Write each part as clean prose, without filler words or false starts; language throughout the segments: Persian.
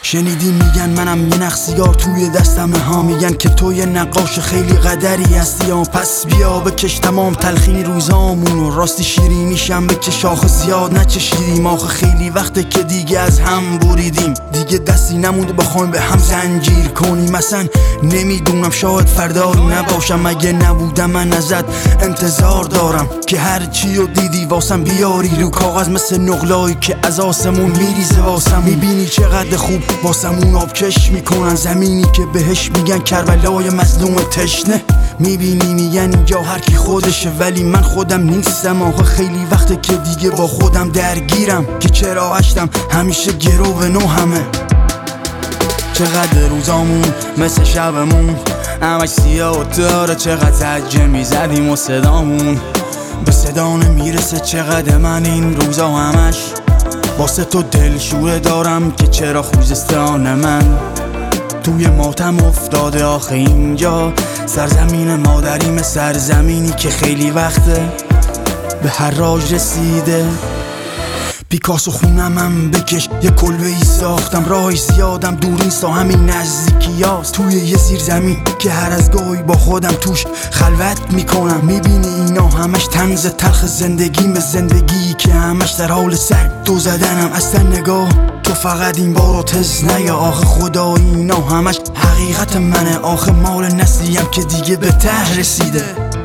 شنیدی میگن منم یه نقصیار توی دستمه ها، میگن که تو یه نقاش خیلی قدری هستی ها. پس بیا بکش تمام تلخی روزامونو، راستی شیرینیشم بکش آخه زیاد نچشیدیم. آخه خیلی وقته که دیگه از هم بریدیم، دیگه دستی نمونده بخوایم به هم زنجیر کنیم. مثلا نمیدونم شاید فردا نباشم، اگه نبودم من ازت انتظار دارم که هر چی رو دیدی واسم بیاری رو کاغذ، مثل نقلایی که از آسمون میریزه واسم. میبینی چقدر خوب واسمون آبکش میکنن، زمینی که بهش میگن کربلای مظلوم تشنه. میبینی میگن اینجا هر کی خودشه، ولی من خودم نیستم. آخه خیلی وقته که دیگه با خودم درگیرم که چرا عشتم همیشه گرو به نو همه. چقدر روزامون مثل شبمون همش سیاه و داره، چقدر زجه میزدیم و صدامون به صدا نمیرسه. چقدر من این روزا همش واسه تو دلشوره دارم که چرا خوزستان من توی ماتم افتاده. آخه اینجا سرزمین مادریم، سرزمینی که خیلی وقته به حراج رسیده. پیکاسو خونمم بکش یه کلبه ای ساختم، راهش زیادم دور نیست تا همین نزدیکی هاست. توی یه زیر زمین که هر از گاهی با خودم توش خلوت میکنم. میبینی اینا همش طنز تلخ زندگیمه، زندگی که همش در حال سر دو زدنم. اصلا نگاه تو فقط این بارو تز نیا، آخه خدا اینا همش حقیقت منه. آخه مال نسلیم که دیگه به ته رسیده.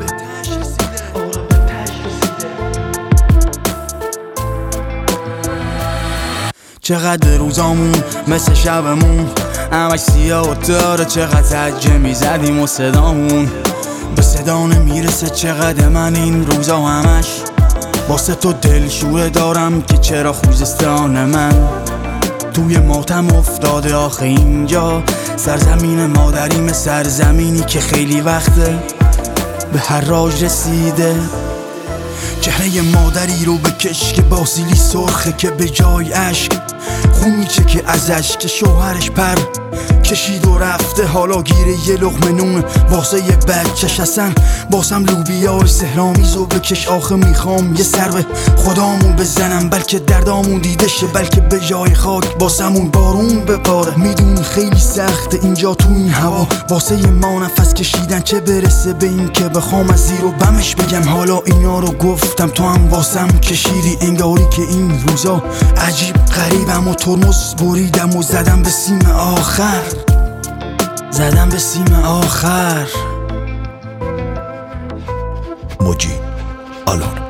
چقدر روزامون مثل شبمون همش سیاه و داره، چقدر زجه میزدیم و صدامون به صدا نمیرسه. چقدر من این روزا همش واسه تو دلشوره دارم که چرا خوزستان من توی ماتم افتاده. آخه اینجا سرزمین مادریم، سرزمینی که خیلی وقته به حراج رسیده. چهره مادری رو بکش که با سیلی سرخه، که به جای عشق خون میچکه ازش، که شوهرش پر کشید و رفته حالا گیره یه لقمه نون واسه یه بچه‌ش. اصلا باسم لوبیای سهرامیزو بکش. آخه میخوام یه سر به خدامون بزنم، بلکه دردامون دیده شه، بلکه به جای خاک باسمون بارون بباره. میدونی خیلی سخته اینجا تو این هوا واسه ما نفس کشیدن، چه برسه به این که بخوام از زیر و بمش بگم. حالا اینا رو گفتم تو هم واسم کشیدی، انگاری که این روزا عجیب غریبم و ترمز بریدم و زدم به سیم آخر، زدم به سیم آخر. موجی آلون.